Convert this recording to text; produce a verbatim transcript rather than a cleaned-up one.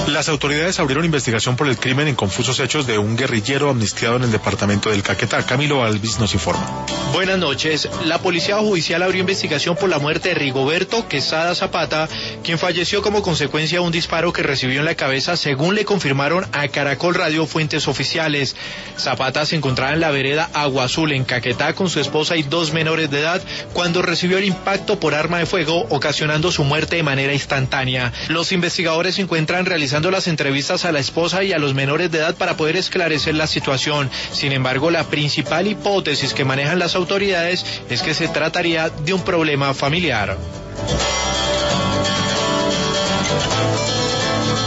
Las autoridades abrieron investigación por el crimen en confusos hechos de un guerrillero amnistiado en el departamento del Caquetá. Camilo Alvis nos informa. Buenas noches. La Policía Judicial abrió investigación por la muerte de Rigoberto Quesada Zapata, quien falleció como consecuencia de un disparo que recibió en la cabeza, según le confirmaron a Caracol Radio fuentes oficiales. Zapata se encontraba en la vereda Agua Azul, en Caquetá, con su esposa y dos menores de edad, cuando recibió el impacto por arma de fuego, ocasionando su muerte de manera instantánea. Los investigadores se encuentran realizando las entrevistas a la esposa y a los menores de edad para poder esclarecer la situación. Sin embargo, la principal hipótesis que manejan las autoridades es que se trataría de un problema familiar.